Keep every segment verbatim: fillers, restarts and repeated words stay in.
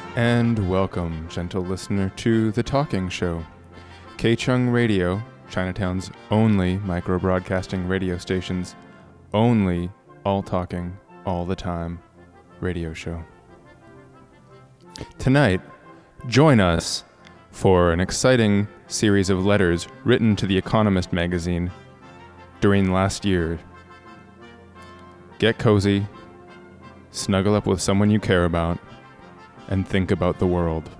And welcome, gentle listener, to The Talking Show, K-Chung Radio, Chinatown's only micro-broadcasting radio station's only all-talking, all-the-time radio show. Tonight, join us for an exciting series of letters written to The Economist magazine during last year. Get cozy, snuggle up with someone you care about, and think about the world.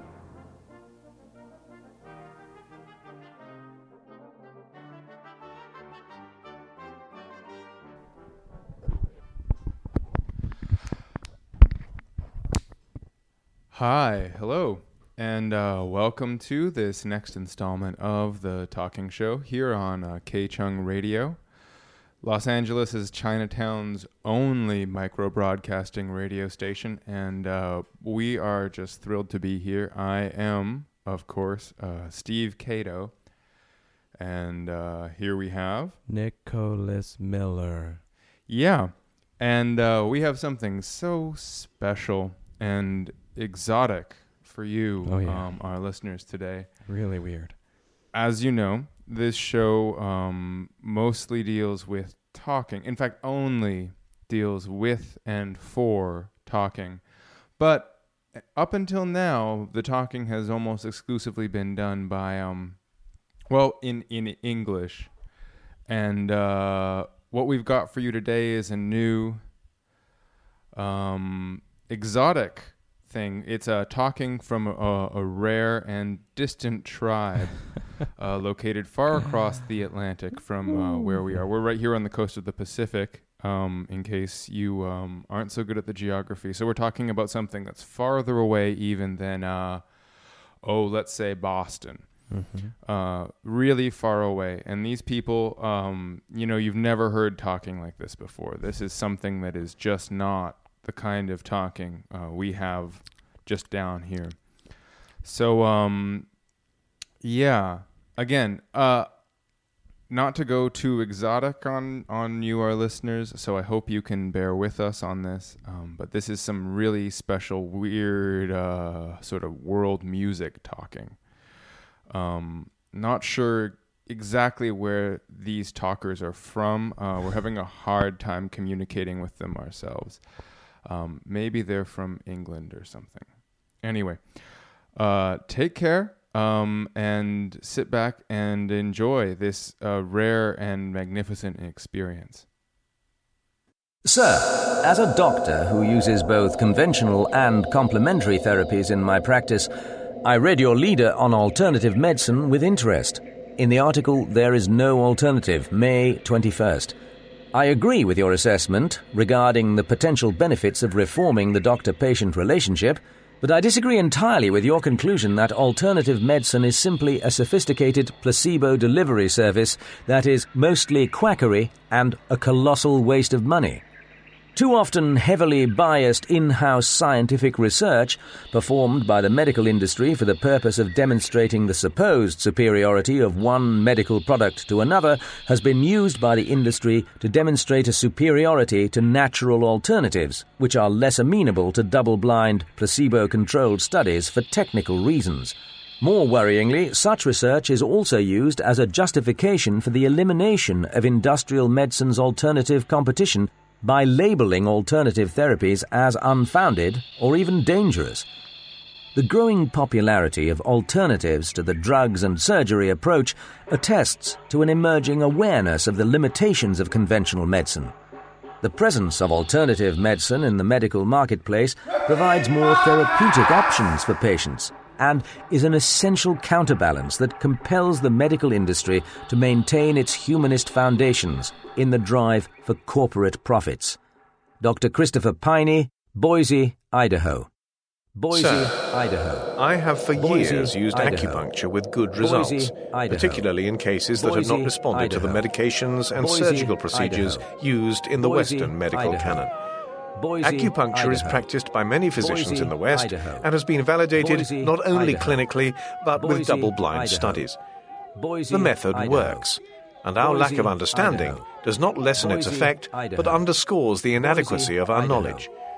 Hi, hello, and uh, welcome to this next installment of The Talking Show here on uh, K-Chung Radio, Los Angeles' Chinatown's only micro-broadcasting radio station, and uh, we are just thrilled to be here. I am, of course, uh, Steve Cato, and uh, here we have... Nicholas Miller. Yeah, and uh, we have something so special and exotic for you, oh, yeah. um, our listeners today. Really weird. As you know, this show um, mostly deals with talking. In fact, only deals with and for talking. But up until now, the talking has almost exclusively been done by, um, well, in, in English. And uh, what we've got for you today is a new um, exotic thing. It's uh, talking from a, a rare and distant tribe uh, located far across the Atlantic from uh, where we are. We're right here on the coast of the Pacific, um, in case you um, aren't so good at the geography. So we're talking about something that's farther away even than, uh, oh, let's say Boston. Mm-hmm. Uh, really far away. And these people, um, you know, you've never heard talking like this before. This is something that is just not the kind of talking uh, we have just down here. So, um, yeah, again, uh, not to go too exotic on, on you, our listeners, so I hope you can bear with us on this, um, but this is some really special, weird, uh, sort of world music talking. Um, not sure exactly where these talkers are from. Uh, we're having a hard time communicating with them ourselves. Um, maybe they're from England or something. Anyway, uh, take care um, and sit back and enjoy this uh, rare and magnificent experience. Sir, as a doctor who uses both conventional and complementary therapies in my practice, I read your leader on alternative medicine with interest. In the article, There is No Alternative, May twenty-first. I agree with your assessment regarding the potential benefits of reforming the doctor-patient relationship, but I disagree entirely with your conclusion that alternative medicine is simply a sophisticated placebo delivery service that is mostly quackery and a colossal waste of money. Too often heavily biased in-house scientific research performed by the medical industry for the purpose of demonstrating the supposed superiority of one medical product to another has been used by the industry to demonstrate a superiority to natural alternatives, which are less amenable to double-blind, placebo-controlled studies for technical reasons. More worryingly, such research is also used as a justification for the elimination of industrial medicine's alternative competition by labeling alternative therapies as unfounded or even dangerous. The growing popularity of alternatives to the drugs and surgery approach attests to an emerging awareness of the limitations of conventional medicine. The presence of alternative medicine in the medical marketplace provides more therapeutic options for patients and is an essential counterbalance that compels the medical industry to maintain its humanist foundations in the drive for corporate profits. Doctor Christopher Piney, Boise, Idaho. Boise, Sir, Idaho. I have for Boise, years used Idaho. acupuncture with good results, Boise, Idaho. particularly in cases that Boise, have not responded Idaho. to the medications and Boise, surgical procedures Idaho. used in the Boise, Western medical Idaho. canon. Boise, Acupuncture is Idaho. practiced by many physicians Boise, in the West Idaho. and has been validated Boise, not only Idaho. clinically but with Boise, double-blind Idaho. studies. Boise, The method Idaho. works, and our Boise, lack of understanding Idaho. does not lessen its Boise, effect Idaho. but underscores the inadequacy Boise, of our Idaho. knowledge.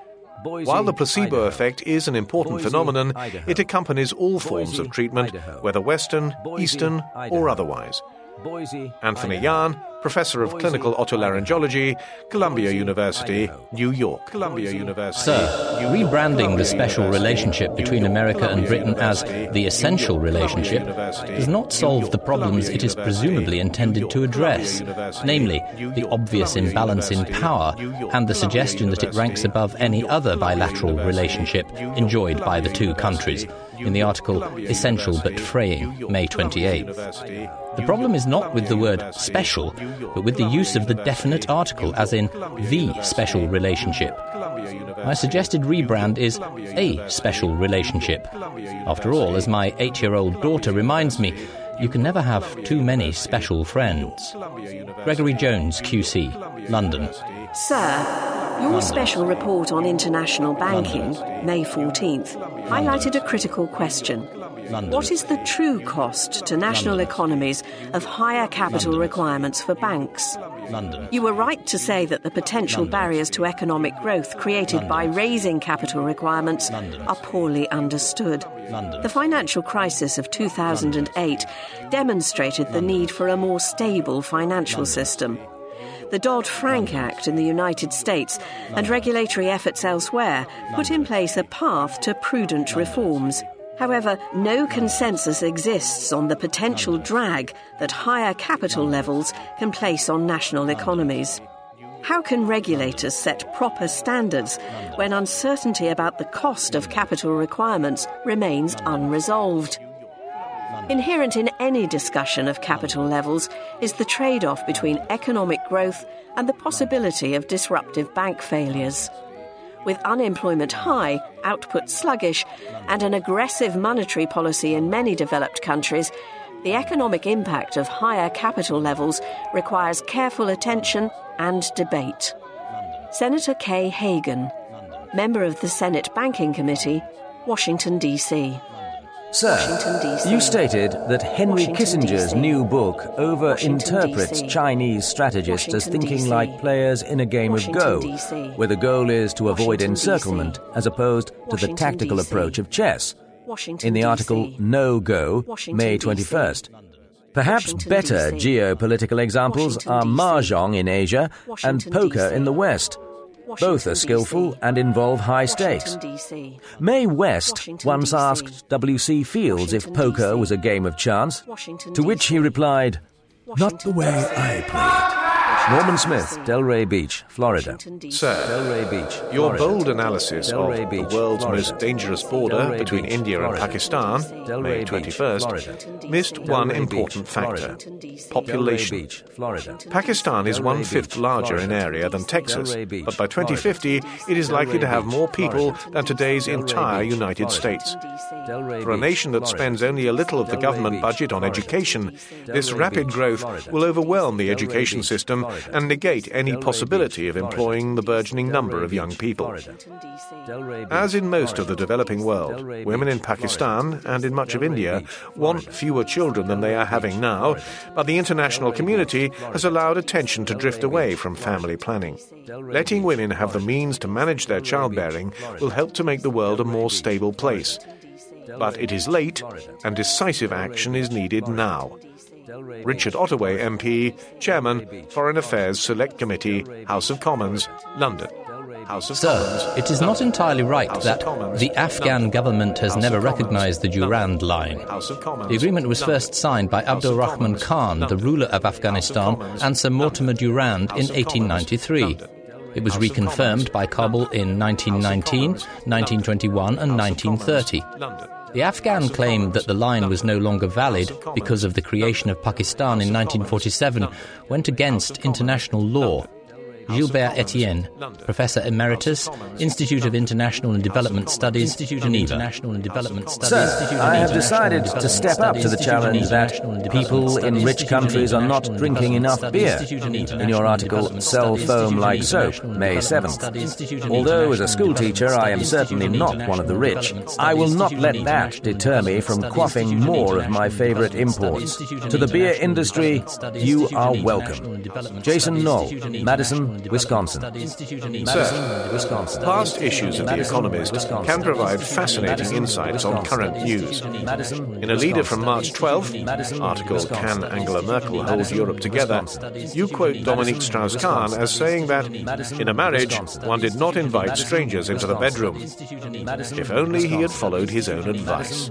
While the placebo effect is an important phenomenon, it accompanies all forms of treatment, whether Western, Eastern, or otherwise. Anthony Yarn, Professor of Clinical Otolaryngology, Columbia University, New York. Columbia University. Sir, rebranding the special relationship between America and Britain as the essential relationship does not solve the problems it is presumably intended to address, namely the obvious imbalance in power and the suggestion that it ranks above any other bilateral relationship enjoyed by the two countries, in the article Essential but Fraying, May twenty-eighth. The problem is not with the word special, but with the use of the definite article, as in the special relationship. My suggested rebrand is a special relationship. After all, as my eight-year-old daughter reminds me, you can never have too many special friends. Gregory Jones, Q C, London. Sir, your special report on international banking, May fourteenth, highlighted a critical question. London. What is the true cost to national London. economies of higher capital London. requirements for banks? London. You were right to say that the potential London. barriers to economic growth created London. by raising capital requirements London. are poorly understood. London. The financial crisis of two thousand eight demonstrated the need for a more stable financial system. The Dodd-Frank Act in the United States and regulatory efforts elsewhere put in place a path to prudent reforms. However, no consensus exists on the potential drag that higher capital levels can place on national economies. How can regulators set proper standards when uncertainty about the cost of capital requirements remains unresolved? Inherent in any discussion of capital levels is the trade-off between economic growth and the possibility of disruptive bank failures. With unemployment high, output sluggish, and an aggressive monetary policy in many developed countries, the economic impact of higher capital levels requires careful attention and debate. Senator Kay Hagan, member of the Senate Banking Committee, Washington, D C Sir, Washington, D C you stated that Henry Washington, Kissinger's D C new book over-interprets Washington, D C Chinese strategists as Washington, thinking D C like players in a game Washington, of Go, D C where the goal is to avoid Washington, D C encirclement as opposed to the Washington, tactical D C approach of chess. Washington, In the D C article No Go, Washington, May D C twenty-first. Perhaps Washington, better D C geopolitical examples Washington, are D C mahjong in Asia and Washington, poker D C in the West. Washington, Both are D C skillful and involve high stakes. Washington, D C Mae West Washington, once D C asked W C Fields if Washington, poker D C was a game of chance, Washington, to which he D C replied, "Not the Washington, way D C I play it." Norman Smith, Delray Beach, Florida. Washington, D C Sir, Delray Beach, your Florida. bold analysis Delray of Beach, the world's Florida. most dangerous border Delray between Beach, India and Florida. Pakistan, Delray May Beach, twenty-first, Florida. missed one Delray important Beach, factor: Florida. population. Delray Beach, Florida. Pakistan is Delray one-fifth Beach, larger in Florida. area than Texas, Delray Beach, but by twenty Florida. fifty it is likely to Delray have Beach, more people Florida. than today's Delray entire Beach, United Florida. States. Delray For a Beach, nation that Florida. spends only a little of the Delray government Beach, budget on Florida. education, this Delray rapid Beach, growth Florida. will overwhelm the Delray education Beach, system Florida. and negate any Delray possibility Beach, of Florida. employing the burgeoning number of young Beach, people. Florida. Delray Beach, As in most of Florida. the developing world, Delray women in Beach, Pakistan Florida. and in much of Delray India Beach, want Florida. fewer children than they are having now, but the international community has allowed attention to drift away from family planning. Letting women have the means to manage their childbearing will help to make the world a more stable place. But it is late, and decisive action is needed now. Richard Ottaway, M P, Chairman, Foreign Affairs Select Committee, House of Commons, London. House of Sir, Commons, it is not London. entirely right House of that Commons, the Afghan London. government has House never of Commons, recognized the Durand London. Line. House of Commons, The agreement was London. first signed by House Abdul of Rahman Commons, Khan, the London. ruler of House Afghanistan, Commons, and Sir Mortimer London. Durand House in of eighteen ninety-three. Commons, It was House of reconfirmed Commons, by Kabul London. in nineteen nineteen, House of Commons, nineteen twenty-one, and House of nineteen thirty. Commons, London. The Afghan House of claimed Commons, that the line was no longer valid House of Commons, because of the creation of Pakistan House in of nineteen forty-seven Commons, went House against of Commons, international law. London. House of Gilbert Commons, Etienne, London. Professor Emeritus, House of Commons, Institute of London. International and House of Development Commons, Studies, Institute Geneva. of International and Development House of Studies, Sir, Institute of I have International decided and to Development step up to the Studies, Institute of challenge that International and people Development in Studies, rich Institute of countries are not International and drinking Development enough Studies, beer. Institute of In International your and article, Development Sell Studies, Foam Institute of Like Soap, International and May Development seventh. Studies, Institute of Although as a International school and teacher I am Development certainly Studies, not one of the rich, Institute of I will not International let and that Development deter me Studies, from Institute quaffing of more of my International favourite and Development imports. Studies, Institute of To the beer International and industry, Development Studies, you Institute of are International welcome. and Development Jason Studies, Knoll, Institute of Madison, Madison, Wisconsin. Sir, Wisconsin. past issues of The Economist can provide fascinating insights on current news. In a leader from March twelfth, article Can Angela Merkel Hold Europe Together?, you quote Dominique Strauss-Kahn as saying that in a marriage, one did not invite strangers into the bedroom. If only he had followed his own advice.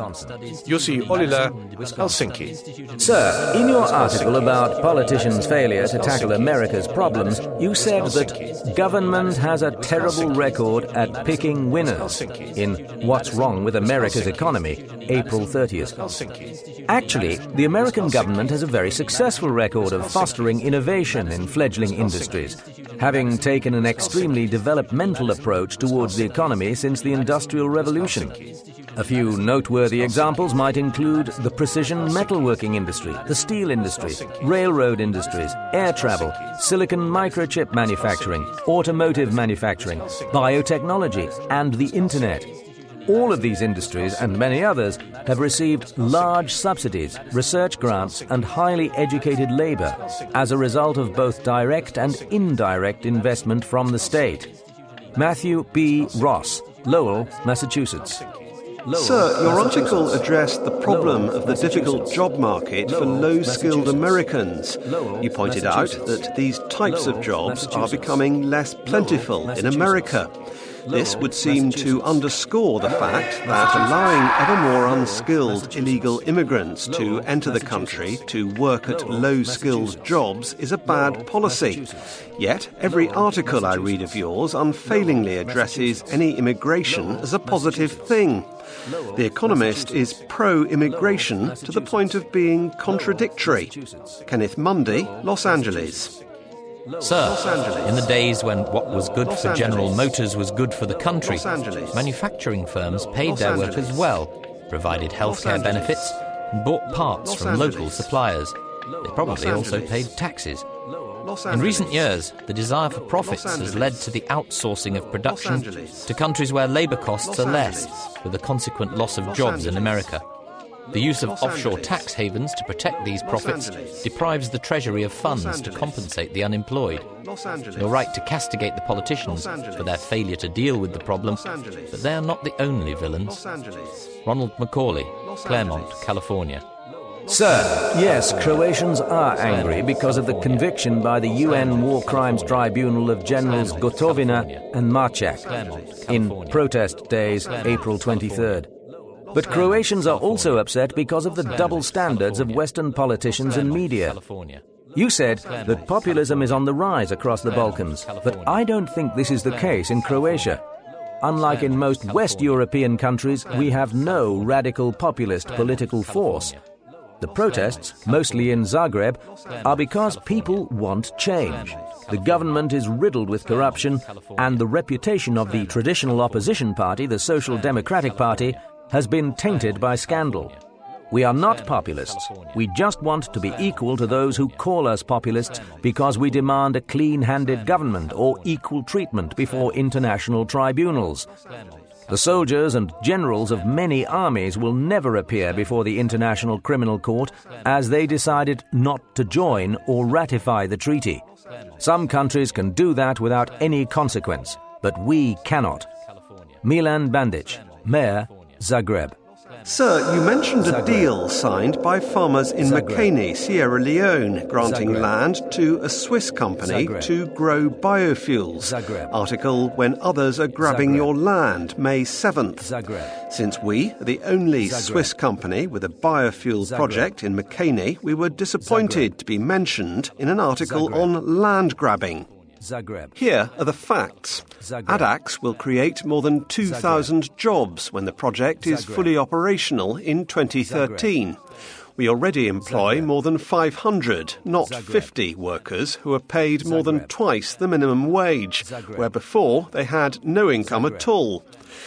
Jussi Ollila, Helsinki. Sir, in your article about politicians' failure to tackle America's problems, you said that government has a terrible record at picking winners in What's Wrong with America's Economy, April thirtieth. Actually, the American government has a very successful record of fostering innovation in fledgling industries, having taken an extremely developmental approach towards the economy since the Industrial Revolution. A few noteworthy examples might include the precision metalworking industry, the steel industry, railroad industries, air travel, silicon microchip manufacturing, automotive manufacturing, biotechnology, and the Internet. All of these industries and many others have received large subsidies, research grants, and highly educated labor as a result of both direct and indirect investment from the state. Matthew B. Ross, Lowell, Massachusetts. Sir, your article addressed the problem of the difficult job market for low-skilled Americans. You pointed out that these types of jobs are becoming less plentiful in America. This would seem to underscore the fact that allowing ever more unskilled illegal immigrants to enter the country to work at low-skilled jobs is a bad policy. Yet, every article I read of yours unfailingly addresses any immigration as a positive thing. The Economist is pro-immigration to the point of being contradictory. Kenneth Mundy, Los Angeles. Sir, in the days when what was good for General Motors was good for the country, manufacturing firms paid their workers well, provided healthcare benefits, and bought parts from local suppliers. They probably also paid taxes. In recent years, the desire for profits has led to the outsourcing of production to countries where labour costs are less, with the consequent loss of jobs in America. The use of offshore tax havens to protect these profits deprives the Treasury of funds to compensate the unemployed. You're right to castigate the politicians for their failure to deal with the problem, but they are not the only villains. Ronald Macaulay, Claremont, California. Sir, yes, Croatians are angry because of the conviction by the U N War Crimes Tribunal of Generals Gotovina and Marchak in protest days, April twenty-third. But Croatians are also upset because of the double standards of Western politicians and media. You said that populism is on the rise across the Balkans, but I don't think this is the case in Croatia. Unlike in most West European countries, we have no radical populist political force. The protests, mostly in Zagreb, are because people want change. The government is riddled with corruption, and the reputation of the traditional opposition party, the Social Democratic Party, has been tainted by scandal. We are not populists. We just want to be equal to those who call us populists because we demand a clean-handed government or equal treatment before international tribunals. The soldiers and generals of many armies will never appear before the International Criminal Court as they decided not to join or ratify the treaty. Some countries can do that without any consequence, but we cannot. Milan Bandic, Mayor, Zagreb. Sir, you mentioned a deal signed by farmers in Mekene, Sierra Leone, granting land to a Swiss company to grow biofuels. Article When Others Are Grabbing Your Land, May seventh. Since we are the only Swiss company with a biofuel project in Mekene, we were disappointed to be mentioned in an article on land grabbing. Zagreb. Here are the facts. Adax will create more than two thousand jobs when the project is fully operational in twenty thirteen. We already employ more than five hundred, not fifty, workers who are paid more than twice the minimum wage, where before they had no income at all.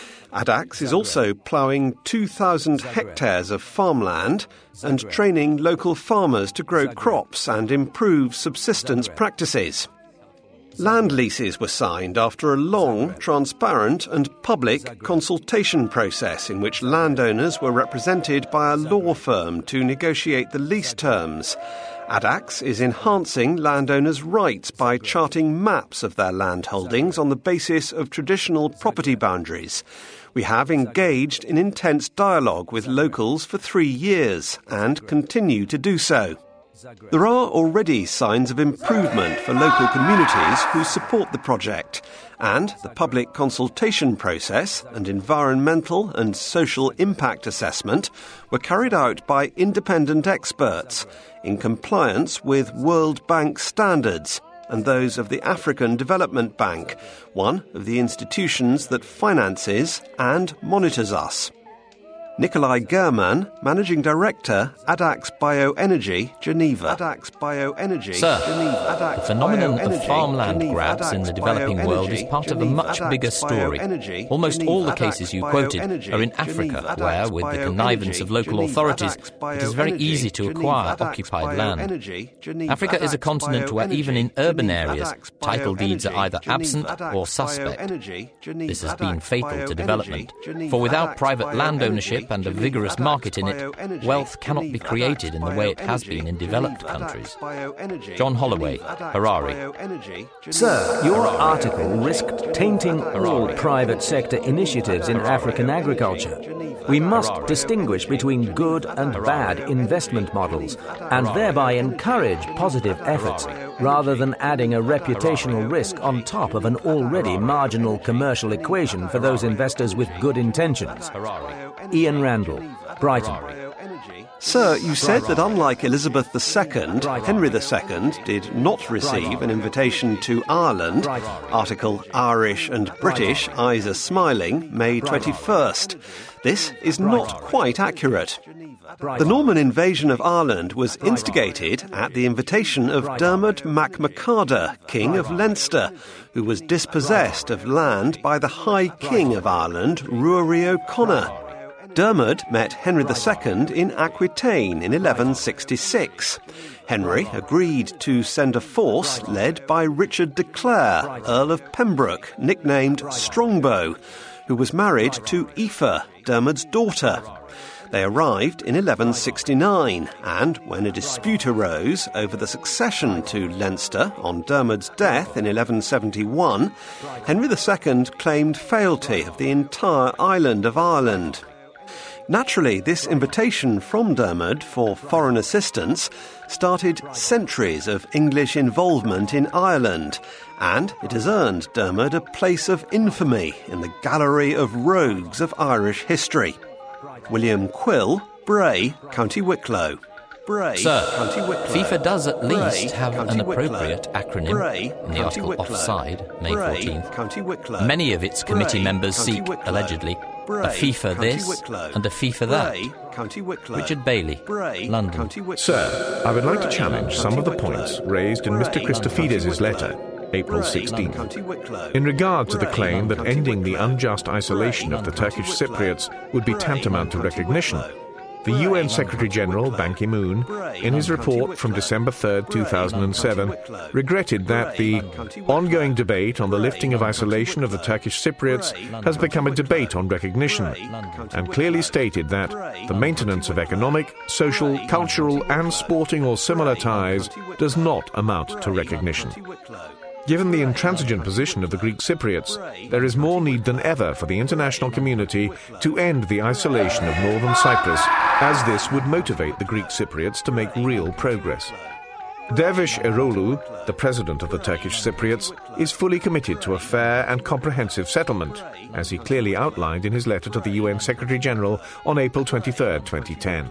Adax is also ploughing two thousand hectares of farmland and training local farmers to grow crops and improve subsistence practices. Land leases were signed after a long, transparent and public consultation process in which landowners were represented by a law firm to negotiate the lease terms. ADAX is enhancing landowners' rights by charting maps of their land holdings on the basis of traditional property boundaries. We have engaged in intense dialogue with locals for three years and continue to do so. There are already signs of improvement for local communities who support the project, and the public consultation process and environmental and social impact assessment were carried out by independent experts in compliance with World Bank standards and those of the African Development Bank, one of the institutions that finances and monitors us. Nikolai German, Managing Director, ADAX Bioenergy, Geneva. ADAX Bioenergy, Sir, Geneva. ADAX the phenomenon Bioenergy, of farmland Geneva. grabs ADAX in the developing Bioenergy, world is part of a Geneva. much ADAX bigger story. Bioenergy, Almost Geneva. all the ADAX cases you quoted Bioenergy, are in Africa, Geneva. where, ADAX with the Bioenergy, connivance of local Geneva. authorities, ADAX it is very Bioenergy, easy to Geneva. acquire ADAX occupied land. Bioenergy, Geneva. Africa is a ADAX continent where even in Bioenergy, urban Geneva. areas, ADAX title deeds are Bioenergy, either Geneva. absent ADAX or suspect. Bioenergy, Geneva. This has been ADAX fatal to Bioenergy, development, Geneva. for without ADAX private land Bioenergy, ownership and a Geneva. vigorous ADAX market in it, Bioenergy, wealth cannot be Geneva. created in the way it has Bioenergy, been in Geneva. developed ADAX countries. Bioenergy, John Holloway, Geneva. Harare. Bioenergy, Geneva. Sir, your Harare. article risked tainting all private sector initiatives in African agriculture. We must distinguish between good and bad investment models and thereby encourage positive efforts rather than adding a reputational risk on top of an already marginal commercial equation for those investors with good intentions. Ian Randall, Brighton. Sir, you said that unlike Elizabeth the Second, Henry the Second did not receive an invitation to Ireland. Article Irish and British Eyes Are Smiling, May twenty-first. This is not quite accurate. The Norman invasion of Ireland was instigated at the invitation of Dermot MacMurchada, King of Leinster, who was dispossessed of land by the High King of Ireland, Ruairi O'Connor. Dermot met Henry the Second in Aquitaine in eleven sixty-six. Henry agreed to send a force led by Richard de Clare, Earl of Pembroke, nicknamed Strongbow, who was married to Aoife, Dermot's daughter. They arrived in eleven sixty-nine, and when a dispute arose over the succession to Leinster on Dermot's death in eleven seventy-one, Henry the Second claimed fealty of the entire island of Ireland. Naturally, this invitation from Dermot for foreign assistance started centuries of English involvement in Ireland, and it has earned Dermot a place of infamy in the gallery of rogues of Irish history. William Quill, Bray, County Wicklow. Bray, Sir, County Wicklow. FIFA does at Bray, least have County an appropriate Wicklow. acronym Bray, in the County article Wicklow. Offside, May Bray, fourteenth. County Wicklow. Many of its committee Bray, members County seek, Wicklow. allegedly, Bray, a FIFA County this Wicklow. and a FIFA that. Bray, County Wicklow. Richard Bailey, Bray, London. County Wicklow. Sir, I would like to Bray, challenge some County of the Wicklow. points raised in Mister Bray, Christofides' County letter, Wicklow. April Bray, sixteenth. County Wicklow. In regard to the Bray, claim that County ending the Wicklow. unjust isolation Bray, of the County Turkish Wicklow. Cypriots would be Bray, tantamount to County recognition, Wicklow. the Bray, U N Secretary-General County Ban Ki-moon, Bray, in his County report from Wicklow. December third, Bray, two thousand seven, County Wicklow. regretted that the Bray, County Wicklow. ongoing debate on the Bray, lifting of County isolation of the Wicklow. Turkish Cypriots Bray, has County become a Wicklow. debate on recognition, Bray, County and clearly Wicklow. stated that Bray, the maintenance of County Wicklow. economic, social, Bray, cultural County and Wicklow. sporting or similar Bray, ties County Wicklow. does not amount to Bray, recognition. County Wicklow. Given the intransigent position of the Greek Cypriots, there is more need than ever for the international community to end the isolation of northern Cyprus, as this would motivate the Greek Cypriots to make real progress. Dervish Erolu, the president of the Turkish Cypriots, is fully committed to a fair and comprehensive settlement, as he clearly outlined in his letter to the U N Secretary-General on April twenty-third, twenty ten.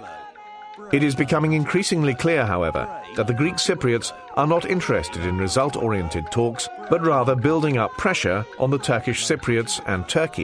It is becoming increasingly clear, however, that the Greek Cypriots are not interested in result-oriented talks, but rather building up pressure on the Turkish Cypriots and Turkey.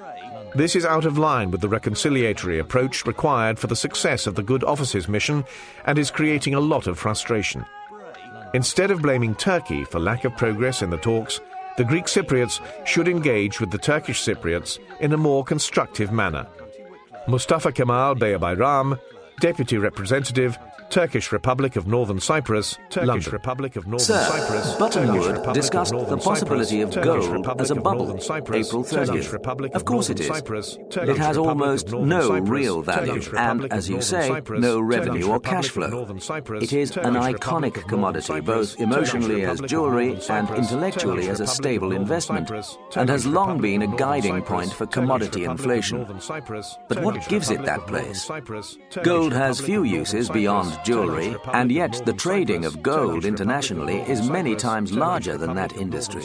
This is out of line with the reconciliatory approach required for the success of the Good Offices mission and is creating a lot of frustration. Instead of blaming Turkey for lack of progress in the talks, the Greek Cypriots should engage with the Turkish Cypriots in a more constructive manner. Mustafa Kemal Beyabayram, Deputy Representative, Turkish Republic of Northern Cyprus, Turkish London. Republic of Northern Sir, Cyprus, Buttonwood discussed the possibility of gold as a bubble, April thirtieth. Of course it is. It has almost no real value and, as you say, no revenue or cash flow. It is an iconic commodity, both emotionally as jewellery and intellectually as a stable investment, and has long been a guiding point for commodity inflation. But what gives it that place? Gold has few uses beyond jewellery, and yet the trading of gold internationally is many times larger than that industry.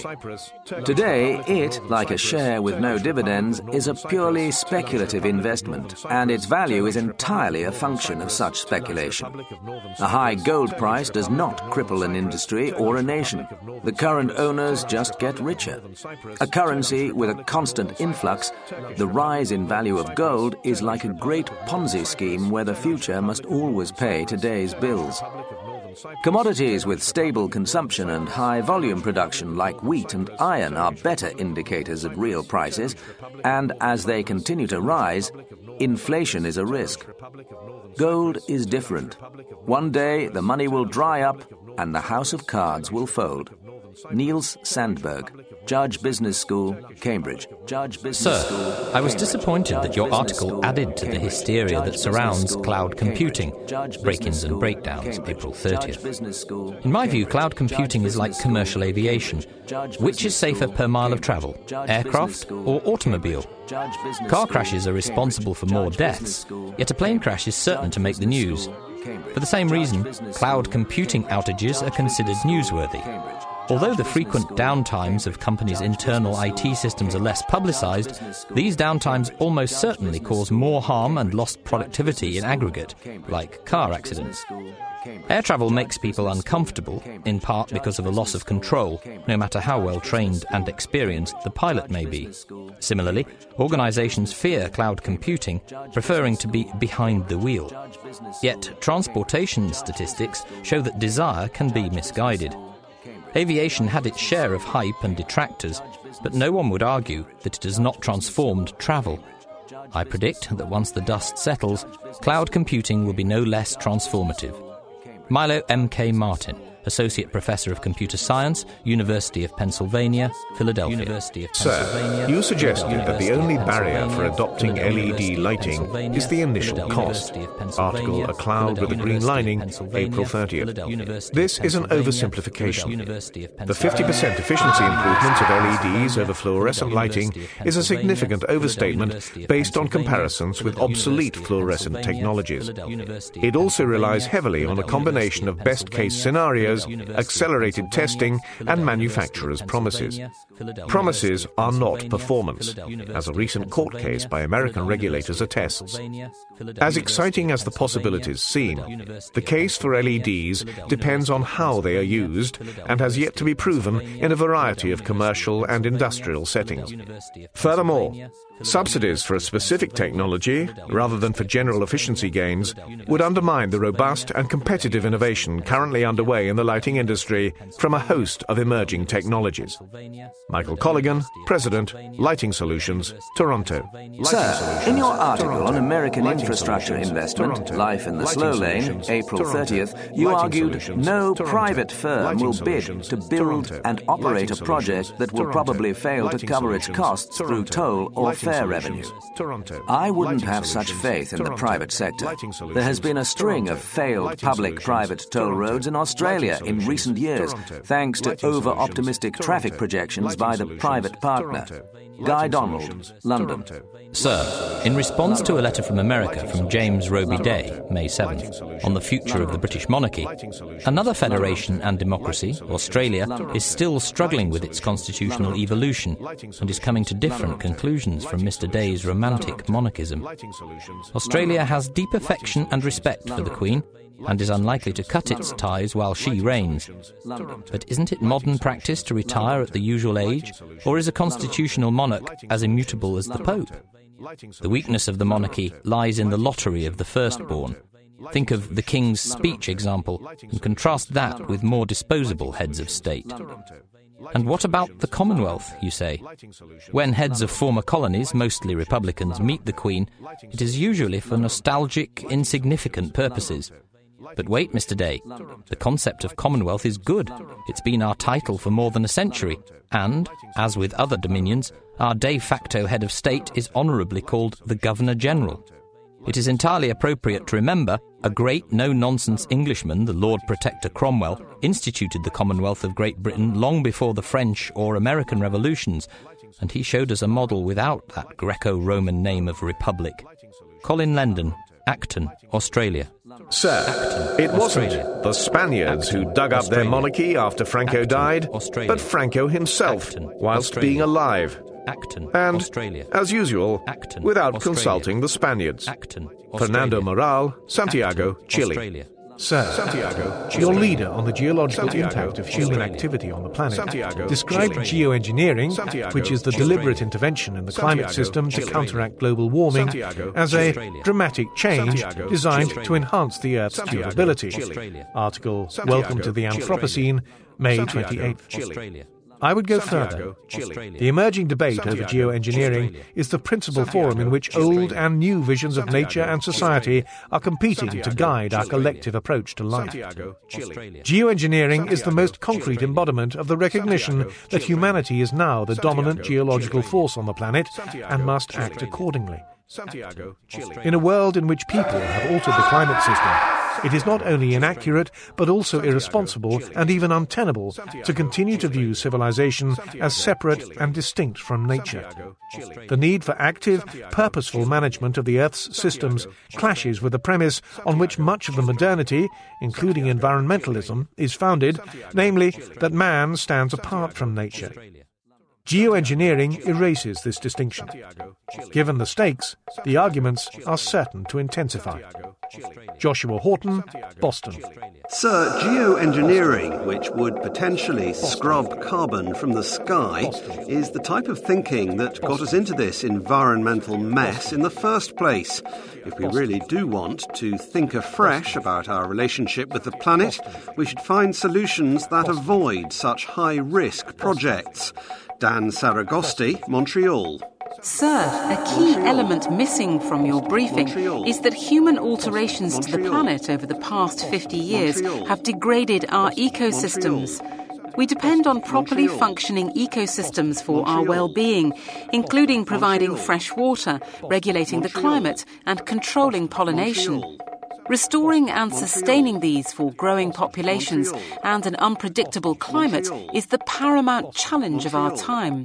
Today, it, like a share with no dividends, is a purely speculative investment, and its value is entirely a function of such speculation. A high gold price does not cripple an industry or a nation. The current owners just get richer. A currency with a constant influx, the rise in value of gold is like a great Ponzi scheme where the future must always pay today's bills. Commodities with stable consumption and high volume production like wheat and iron are better indicators of real prices, and as they continue to rise, inflation is a risk. Gold is different. One day the money will dry up and the house of cards will fold. Niels Sandberg, Judge Business School, Cambridge. Judge Business Sir, School, I was Cambridge. disappointed that your Judge article Business added to School, the hysteria Cambridge. that surrounds Judge Business cloud School, computing, Cambridge. Judge break-ins Business and School, breakdowns, Cambridge. April Judge thirtieth. Business School, In my view, Cambridge. cloud computing Judge is like Business commercial School, aviation. Judge Which Business is safer School, per mile of Cambridge. travel, Judge aircraft Business School, or automobile? Judge Business Car School, crashes are responsible for more Judge Business deaths, School, yet a plane crash is certain to make the Business news. School, Cambridge. For the same Judge reason, Business cloud School, computing Cambridge. outages are Judge considered Business School, newsworthy. Cambridge. Although the Judge frequent Business School, downtimes of companies' Judge internal Business I T School, systems are less Cambridge. publicised, Judge Business School, these downtimes Cambridge. almost Judge certainly Business cause School, more harm and Cambridge. lost productivity in Judge aggregate, Business School, like car Judge accidents. Business School, Cambridge. Air travel Judge makes people Business School, uncomfortable, Cambridge. in part because of a loss of control, no matter how well trained and experienced the pilot may be. Similarly, organisations fear cloud computing, preferring to be behind the wheel. Yet, transportation statistics show that desire can be misguided. Aviation had its share of hype and detractors, but no one would argue that it has not transformed travel. I predict that once the dust settles, cloud computing will be no less transformative. Milo M K Martin, Associate Professor of Computer Science, University of Pennsylvania, Philadelphia. University of Sir, you suggested that the only barrier for adopting L E D lighting is the initial cost. Article A Cloud with a Green Lining, April thirtieth. This is an oversimplification. The fifty percent efficiency improvement of L E Ds over fluorescent lighting is a significant overstatement based on comparisons with obsolete fluorescent technologies. It also relies heavily on a combination of best-case scenarios, accelerated testing, and manufacturers' promises. Promises are not performance, as a recent court case by American regulators attests. As exciting as the possibilities seem, the case for L E Ds depends on how they are used and has yet to be proven in a variety of commercial and industrial settings. Furthermore, subsidies for a specific technology, rather than for general efficiency gains, would undermine the robust and competitive innovation currently underway in the lighting industry from a host of emerging technologies. Michael Colligan, President, Lighting Solutions, Toronto. Sir, in your article on American infrastructure investment, Life in the Slow Lane, April thirtieth, you argued no private firm will bid to build and operate a project that will probably fail to cover its costs through toll or fare revenue. I wouldn't have such faith in the private sector. There has been a string of failed public-private toll roads in Australia in recent years, thanks to over-optimistic traffic projections by the private partner. Guy Donald, London. Sir, in response to a letter from America from James Roby Day, May seventh, on the future of the British monarchy, another federation and democracy, Australia, is still struggling with its constitutional evolution and is coming to different conclusions from Mister Day's romantic monarchism. Australia has deep affection and respect for the Queen and is unlikely to cut its ties while she reigns. But isn't it modern practice to retire at the usual age, or is a constitutional monarch as immutable as the Pope? The weakness of the monarchy lies in the lottery of the firstborn. Think of the King's Speech example and contrast that with more disposable heads of state. And what about the Commonwealth, you say? When heads of former colonies, mostly Republicans, meet the Queen, it is usually for nostalgic, insignificant purposes. But wait, Mister Day, the concept of Commonwealth is good. It's been our title for more than a century, and, as with other dominions, our de facto head of state is honourably called the Governor-General. It is entirely appropriate to remember a great no-nonsense Englishman, the Lord Protector Cromwell, instituted the Commonwealth of Great Britain long before the French or American revolutions, and he showed us a model without that Greco-Roman name of Republic. Colin Lendon, Acton, Australia. Sir, Acton, it wasn't Australia. the Spaniards Acton, who dug up their Australia. monarchy after Franco Acton, died, Australia. but Franco himself, Acton, whilst Australia. being alive. Acton, And, Australia. as usual, Acton, without Australia. consulting the Spaniards. Acton, Fernando Australia. Moral, Santiago, Acton, Chile. Australia. Sir, Santiago, your Chile. leader on the geological Santiago, impact of human Australia. activity on the planet Santiago, described Chile. geoengineering, Santiago, which is the Australia. deliberate intervention in the climate Santiago, system to Chile. counteract global warming, Santiago, as a Australia. dramatic change Santiago, designed Chile. to enhance the Earth's Santiago, durability. Chile. Australia. Article Santiago, Welcome to the Chile. Anthropocene, May Santiago, twenty-eighth. Chile. Australia. I would go Santiago, further. Chile. Australia. The emerging debate over Santiago, geoengineering Australia. is the principal Santiago, forum in which Chile. old and new visions of Santiago, nature and society are competing to Santiago, guide our Chile. collective approach to life. Santiago, Chile. Australia. Geoengineering is the Santiago, most concrete Chile. embodiment of the recognition Santiago, that Chile. humanity is now the Santiago, dominant geological Chile. force on the planet Santiago, and must Chile. act accordingly. Santiago, Chile. In a world in which people have altered the climate system, it is not only inaccurate but also irresponsible and even untenable to continue to view civilization as separate and distinct from nature. Santiago, Chile. The need for active, purposeful management of the Earth's systems clashes with the premise on which much of the modernity, including environmentalism, is founded, namely that man stands apart from nature. Geoengineering erases this distinction. Given the stakes, the arguments are certain to intensify. Joshua Horton, Boston. Sir, geoengineering, which would potentially scrub carbon from the sky, is the type of thinking that got us into this environmental mess in the first place. If we really do want to think afresh about our relationship with the planet, we should find solutions that avoid such high-risk projects. Dan Saragosti, Montreal. Sir, a key element missing from your briefing is that human alterations to the planet over the past fifty years have degraded our ecosystems. We depend on properly functioning ecosystems for our well-being, including providing fresh water, regulating the climate, and controlling pollination. Restoring and sustaining these for growing populations and an unpredictable climate is the paramount challenge of our time.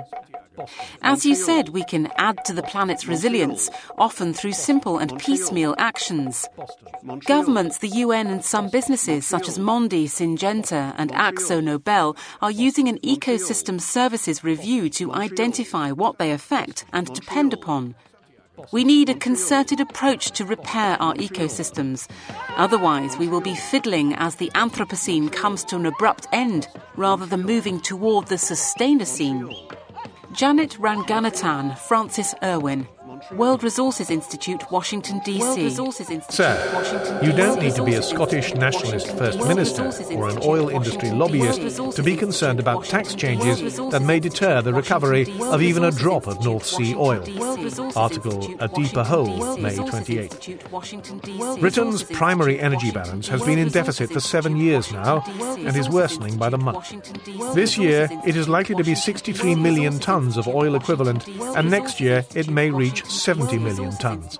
As you said, we can add to the planet's resilience, often through simple and piecemeal actions. Governments, the U N and some businesses such as Mondi, Syngenta and Akzo Nobel are using an ecosystem services review to identify what they affect and depend upon. We need a concerted approach to repair our ecosystems. Otherwise, we will be fiddling as the Anthropocene comes to an abrupt end, rather than moving toward the Sustainocene. Janet Ranganathan, Francis Irwin, World Resources Institute, Washington, D C Sir, you don't need to be a Scottish nationalist First Minister or an oil industry lobbyist to be concerned about tax changes that may deter the recovery of even a drop of North Sea oil. Article A Deeper Hole, May twenty-eighth. Britain's primary energy balance has been in deficit for seven years now and is worsening by the month. This year, it is likely to be sixty-three million tonnes of oil equivalent, and next year it may reach seventy million tonnes.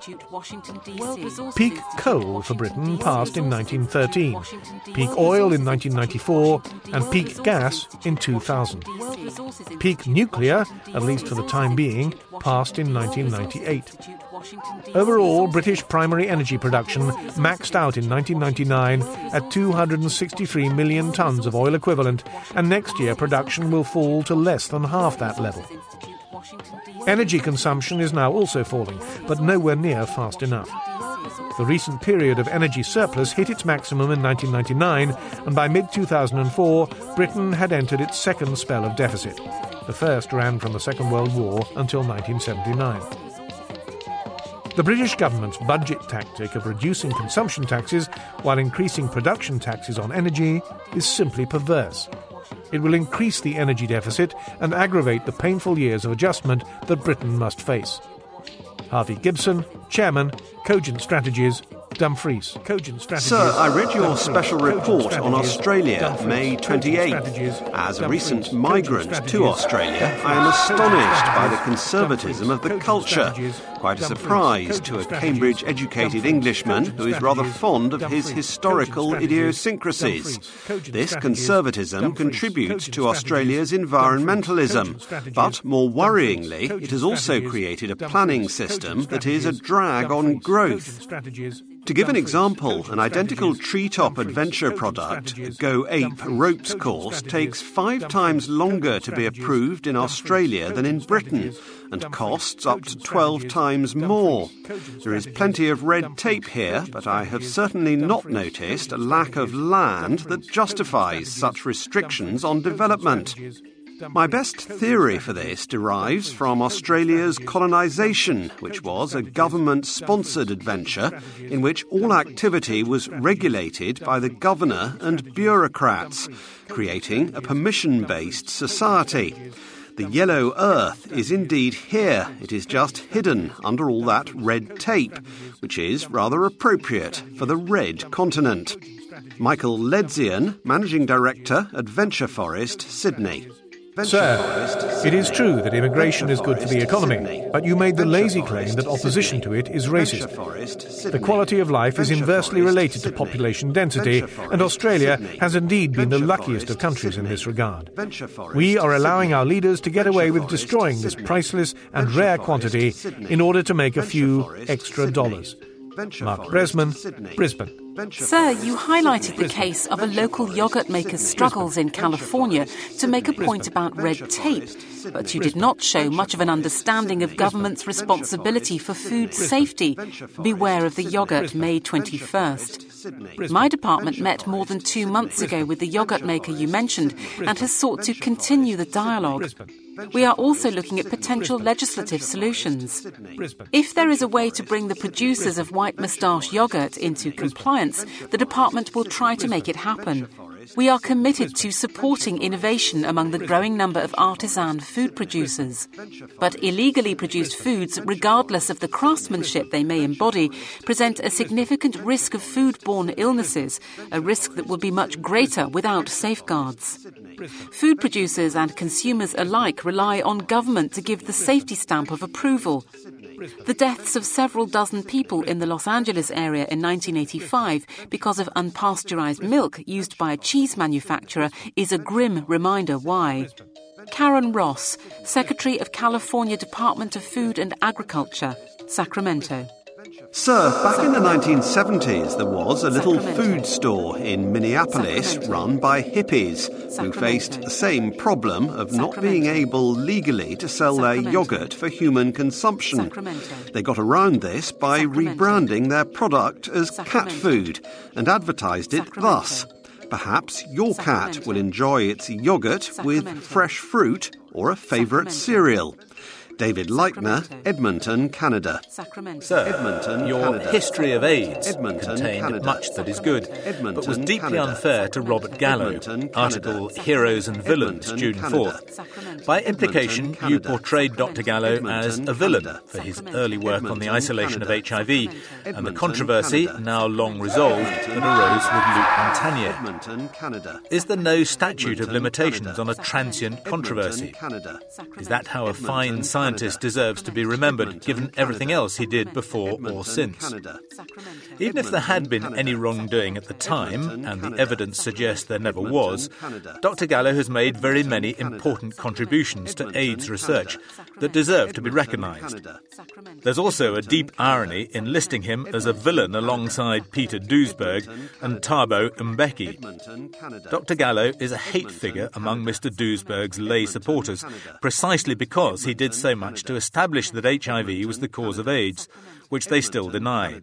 Peak coal for Britain passed in nineteen thirteen, peak oil in nineteen ninety-four, and peak gas in two thousand. Peak nuclear, at least for the time being, passed in nineteen ninety-eight. Overall, British primary energy production maxed out in nineteen ninety-nine at two hundred sixty-three million tonnes of oil equivalent, and next year production will fall to less than half that level. Energy consumption is now also falling, but nowhere near fast enough. The recent period of energy surplus hit its maximum in nineteen ninety-nine, and by mid two thousand four, Britain had entered its second spell of deficit. The first ran from the Second World War until nineteen seventy-nine. The British government's budget tactic of reducing consumption taxes while increasing production taxes on energy is simply perverse. It will increase the energy deficit and aggravate the painful years of adjustment that Britain must face. Harvey Gibson, Chairman, Cogent Strategies, Dumfries, cogent strategies. Sir, I read your Dumfries, special report on Australia, Dumfries, May twenty-eighth. As a Dumfries, recent cogent migrant to strategies. Australia, I am astonished by the conservatism of the Dumfries, culture. strategies. Quite a Dumfries, surprise cogent to a strategies. Cambridge-educated Dumfries, Englishman cogent who is rather strategies. fond of his Dumfries, historical cogent strategies. idiosyncrasies. Dumfries, cogent This strategies. conservatism Dumfries, contributes cogent to Australia's strategies. environmentalism, Dumfries, cogent but strategies. more Dumfries, worryingly, cogent it has also strategies. created a Dumfries, planning cogent system that is a strategies. drag on Dumfries, growth. cogent strategies. To give an Dumfries, example, cogent an identical strategies. treetop Dumfries, adventure cogent product, strategies. Go Ape Dumfries, Ropes cogent course, strategies. takes five Dumfries, times longer cogent to be strategies. approved in Dumfries, Australia than in cogent Britain, strategies. and Dumfries, costs up to cogent twelve strategies. times Dumfries, more. cogent There is strategies. plenty of red Dumfries, tape here, cogent but I have strategies. certainly not Dumfries, noticed a cogent lack of strategies. land that Dumfries, justifies cogent such strategies. restrictions Dumfries, on cogent development. strategies. My best theory for this derives from Australia's colonisation, which was a government-sponsored adventure in which all activity was regulated by the governor and bureaucrats, creating a permission-based society. The yellow earth is indeed here. It is just hidden under all that red tape, which is rather appropriate for the red continent. Michael Ledzian, Managing Director, Adventure Forest, Sydney. Sir, it is true that immigration is good for the economy, but you made the lazy claim that opposition to it is racist. The quality of life is inversely related to population density, and Australia has indeed been the luckiest of countries in this regard. We are allowing our leaders to get away with destroying this priceless and rare quantity in order to make a few extra dollars. Mark Bresman, Brisbane. Sir, you highlighted the case of a local yoghurt maker's struggles in California to make a point about red tape, but you did not show much of an understanding of government's responsibility for food safety. Beware of the yoghurt, May twenty-first. My department met more than two months ago with the yoghurt maker you mentioned and has sought to continue the dialogue. We are also looking at potential legislative solutions. If there is a way to bring the producers of white moustache yoghurt into compliance, the department will try to make it happen. We are committed to supporting innovation among the growing number of artisan food producers. But illegally produced foods, regardless of the craftsmanship they may embody, present a significant risk of foodborne illnesses, a risk that would be much greater without safeguards. Food producers and consumers alike rely on government to give the safety stamp of approval. The deaths of several dozen people in the Los Angeles area in nineteen eighty-five because of unpasteurized milk used by a cheese manufacturer is a grim reminder why. Karen Ross, Secretary of California Department of Food and Agriculture, Sacramento. Sir, back in the nineteen seventies there was a little food store in Minneapolis run by hippies who faced the same problem of not being able legally to sell their yogurt for human consumption. They got around this by rebranding their product as cat food and advertised it thus. Perhaps your cat will enjoy its yogurt with fresh fruit or a favourite cereal. David Leitner, Edmonton, Canada. Sir, Edmonton, your Canada. History of AIDS Edmonton, contained Canada. much that is good, Edmonton, but was deeply Canada. unfair to Robert Gallo, Edmonton, article Canada. Heroes and Villains, Edmonton, June Canada. fourth. By implication, Edmonton, you Canada. portrayed Doctor Gallo as Edmonton, a villain Canada. for his early work on the Edmonton, isolation of Canada. H I V, and the Edmonton, controversy, Canada. now long resolved, that Edmonton, arose with Luc Montagnier. Edmonton, Canada. Is there no statute of Edmonton, limitations Canada. on a transient controversy? Edmonton, Canada. Is that how a Edmonton, fine scientist Canada. deserves to be remembered, Edmonton, given everything Canada. else he did before or Edmonton, since? Canada. Even if there had been Edmonton, any Canada. wrongdoing at the time, Edmonton, and the Canada. evidence suggests there never Edmonton, was, Canada. Doctor Gallo has made very Edmonton, many Canada. important contributions to Edmonton, AIDS research Canada. that deserve to be Edmonton, recognised. Canada. There's also a deep irony in listing him as a villain alongside Peter Duesberg and Thabo Mbeki. Edmonton, Canada. Doctor Gallo is a hate figure among Mister Duesberg's lay supporters, precisely because he did so much to establish that H I V was the cause of AIDS, which they still deny.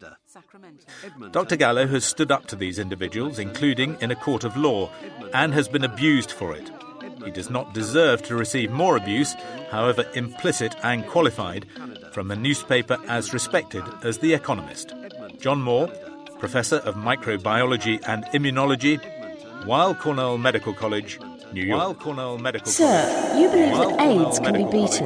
Doctor Gallo has stood up to these individuals, including in a court of law, and has been abused for it. He does not deserve to receive more abuse, however implicit and qualified, from a newspaper as respected as The Economist. John Moore, Professor of Microbiology and Immunology, Weill Cornell Medical College, New York. Weill Cornell Medical Sir, you believe Weill that Cornell AIDS can be Medical beaten. College,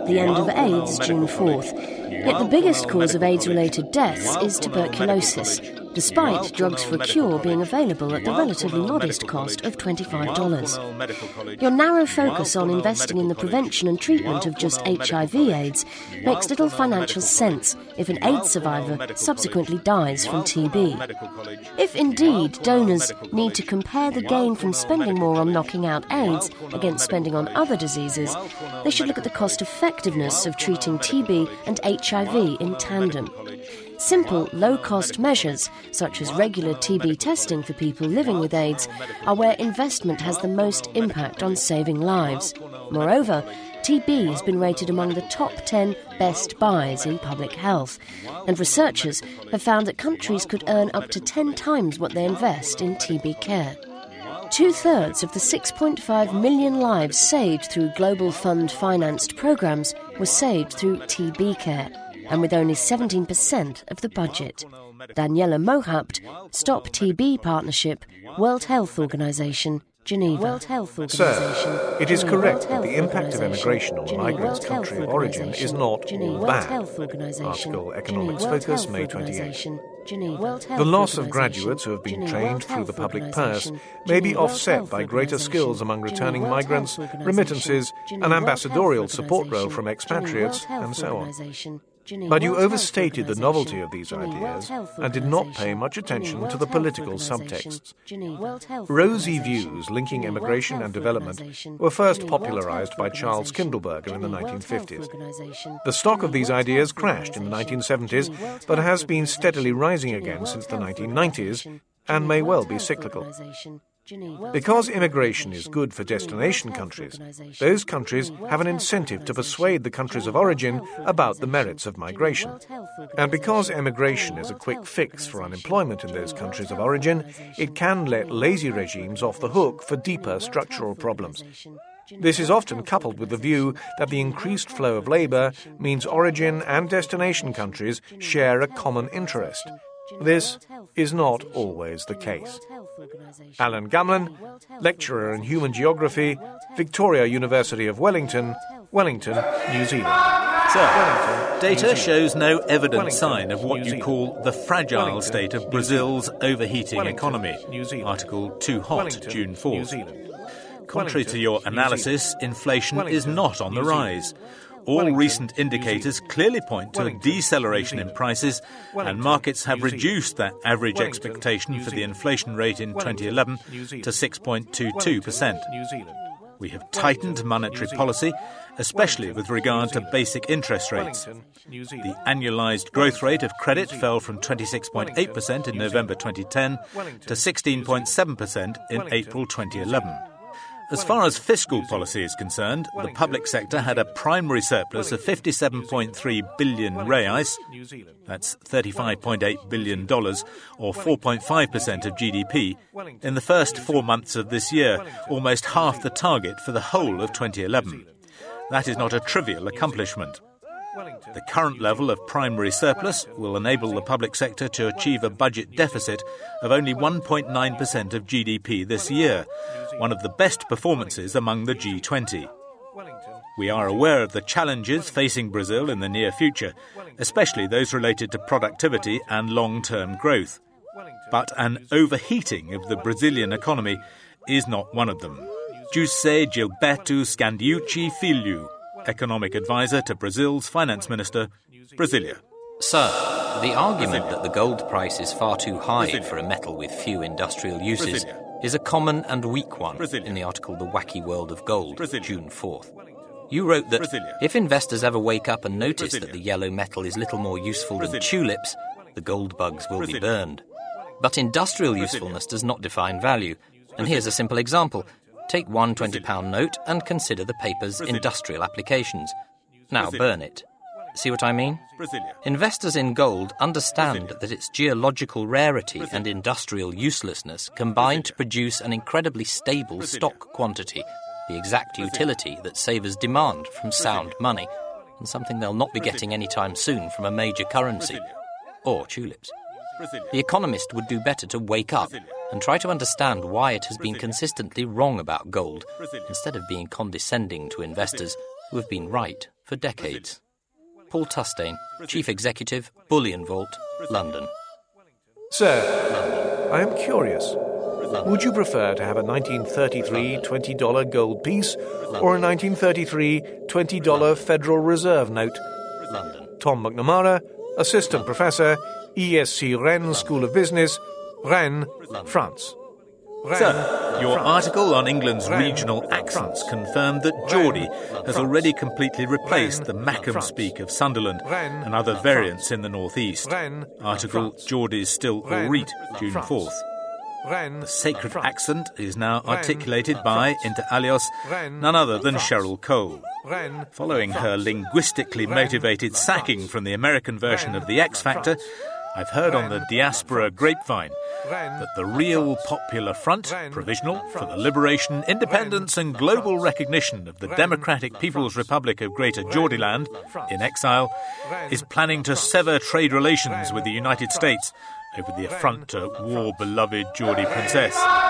the end of AIDS June fourth. Yet the biggest cause of AIDS-related deaths is tuberculosis, despite drugs for cure being available at the relatively modest cost of twenty-five dollars. Your narrow focus on investing in the prevention and treatment of just H I V AIDS makes little financial sense if an AIDS survivor subsequently dies from T B. If indeed donors need to compare the gain from spending more on knocking out AIDS against spending on other diseases, they should look at the cost-effectiveness of treating T B and H I V in tandem. Simple, low-cost measures, such as regular T B testing for people living with AIDS, are where investment has the most impact on saving lives. Moreover, T B has been rated among the top ten best buys in public health, and researchers have found that countries could earn up to ten times what they invest in T B care. Two-thirds of the six point five million lives saved through Global Fund-financed programmes were saved through T B care, and with only seventeen percent of the budget. Daniela Mohapt, Stop T B Partnership, World Health Organization, Geneva. World Health Organization. Sir, it is Geneva. correct that the impact of emigration on the migrant's country of origin is not all bad. Article Economics Focus, May twenty-eighth. The loss of graduates who have been trained through the public purse may be offset by greater skills among returning migrants, remittances, an ambassadorial support role from expatriates, and so on. But you overstated the novelty of these ideas and did not pay much attention to the political subtexts. Rosy views linking immigration and development were first popularized by Charles Kindleberger in the nineteen fifties. The stock of these ideas crashed in the nineteen seventies, but has been steadily rising again since the nineteen nineties and may well be cyclical. Because immigration is good for destination countries, those countries have an incentive to persuade the countries of origin about the merits of migration. And because immigration is a quick fix for unemployment in those countries of origin, it can let lazy regimes off the hook for deeper structural problems. This is often coupled with the view that the increased flow of labour means origin and destination countries share a common interest. This is not always the case. Alan Gumlin, lecturer in human geography, Victoria University of Wellington, Wellington, New Zealand. So, data shows no evident sign of what you call the fragile state of Brazil's overheating economy. Article Too Hot, June fourth. Contrary to your analysis, inflation is not on the rise. All recent indicators clearly point to a deceleration in prices, and markets have reduced that average expectation for the inflation rate in twenty eleven to six point two two percent. We have tightened monetary policy, especially with regard to basic interest rates. The annualized growth rate of credit fell from twenty-six point eight percent in November twenty ten to sixteen point seven percent in April twenty eleven. As far as fiscal policy is concerned, the public sector had a primary surplus of fifty-seven point three billion reais, that's thirty-five point eight billion dollars, or four point five percent of G D P, in the first four months of this year, almost half the target for the whole of twenty eleven. That is not a trivial accomplishment. The current level of primary surplus will enable the public sector to achieve a budget deficit of only one point nine percent of G D P this year, one of the best performances among the G twenty. We are aware of the challenges facing Brazil in the near future, especially those related to productivity and long-term growth. But an overheating of the Brazilian economy is not one of them. José Gilberto Scandiucci Filho, economic advisor to Brazil's finance minister, Brasilia. Sir, the argument that the gold price is far too high Brasilia. for a metal with few industrial uses Brasilia. is a common and weak one Brasilia. in the article The Wacky World of Gold, Brasilia. June fourth. You wrote that Brasilia. if investors ever wake up and notice Brasilia. that the yellow metal is little more useful Brasilia. than tulips, the gold bugs will Brasilia. be burned. But industrial Brasilia. usefulness does not define value. And here's a simple example. Take one twenty pound note and consider the paper's Brasilia. industrial applications. Now Brasilia. burn it. See what I mean? Brasilia. Investors in gold understand Brasilia. that its geological rarity Brasilia. and industrial uselessness combine Brasilia. to produce an incredibly stable Brasilia. stock quantity, the exact Brasilia. utility that savers demand from sound Brasilia. money, and something they'll not be Brasilia. getting anytime soon from a major currency. Brasilia. Or tulips. Brasilia. The economist would do better to wake up Brasilia. and try to understand why it has been consistently wrong about gold, instead of being condescending to investors who have been right for decades. Paul Tustane, Chief Executive, Bullion Vault, London. Sir, I am curious. Would you prefer to have a nineteen thirty-three twenty dollar gold piece or a nineteen thirty-three twenty dollar Federal Reserve note? London. Tom McNamara, Assistant Professor, E S C Rennes School of Business, Rennes, France. Rennes, Sir, your France. article on England's Rennes, regional accents France. confirmed that Rennes, Geordie has France. already completely replaced Rennes, the Mackham France. speak of Sunderland Rennes, and other France. variants in the northeast. Rennes, Article France. Geordie's still all Rennes, reet, June France. fourth. Rennes, The sacred France. accent is now Rennes, articulated by, France. inter alios, Rennes, none other than France. Cheryl Cole. Rennes, Following her France. linguistically Rennes, motivated France. sacking from the American version Rennes, of The X Factor, France. I've heard on the Rennes, diaspora France. grapevine Rennes, that the real France. Popular Front, Rennes, provisional for the France. liberation, independence Rennes, and global France. recognition of the Rennes, Democratic People's France. Republic of Greater Rennes, Geordieland, France. in exile, Rennes, is planning to France. sever trade relations Rennes, with the United France. States over the affront to France. war-beloved Geordie princess,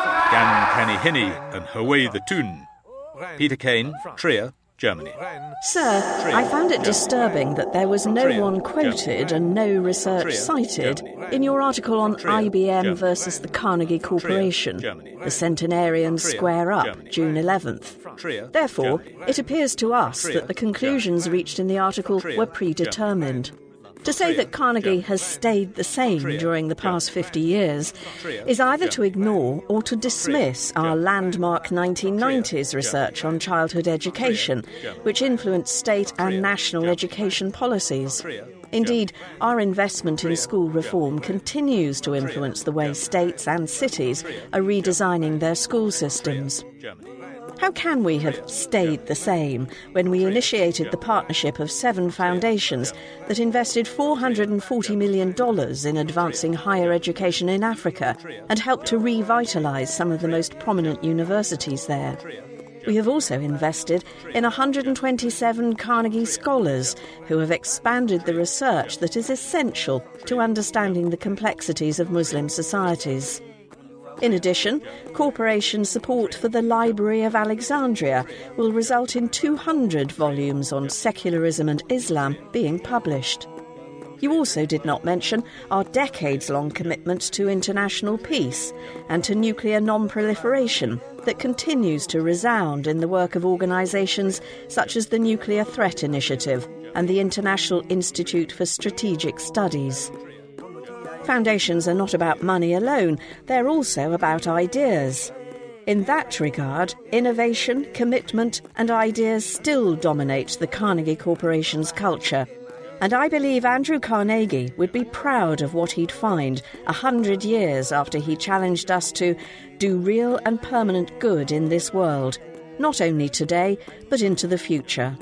Gan Canny Hinny and Hawaii the Toon. Rennes, Peter Kane, France. Trier, Germany. Rennes, Sir, I found it disturbing that there was no Trier, one quoted and no research Trier, cited Germany. in your article on Trier, I B M Germany. versus the Carnegie Corporation, Germany. the centenarian Trier, Square Up, Germany. June eleventh. Trier, Therefore, Germany. it appears to us Trier, that the conclusions reached in the article Trier, were predetermined. To say Trier, that Carnegie Germany. has stayed the same Trier, during the past Germany. fifty years Trier, is either to Germany. ignore or to dismiss our Germany. landmark nineteen nineties Trier, research on childhood education, Germany. which influenced state and Trier, national Germany. education policies. Trier, Indeed, Germany. our investment in Trier, school reform continues to influence the way Germany. states and cities are redesigning their school systems. Germany. How can we have stayed the same when we initiated the partnership of seven foundations that invested four hundred forty million dollars in advancing higher education in Africa and helped to revitalise some of the most prominent universities there? We have also invested in one hundred twenty-seven Carnegie Scholars who have expanded the research that is essential to understanding the complexities of Muslim societies. In addition, corporation support for the Library of Alexandria will result in two hundred volumes on secularism and Islam being published. You also did not mention our decades-long commitment to international peace and to nuclear non-proliferation that continues to resound in the work of organisations such as the Nuclear Threat Initiative and the International Institute for Strategic Studies. Foundations are not about money alone, they're also about ideas. In that regard, innovation, commitment and ideas still dominate the Carnegie Corporation's culture. And I believe Andrew Carnegie would be proud of what he'd find a hundred years after he challenged us to do real and permanent good in this world, not only today, but into the future.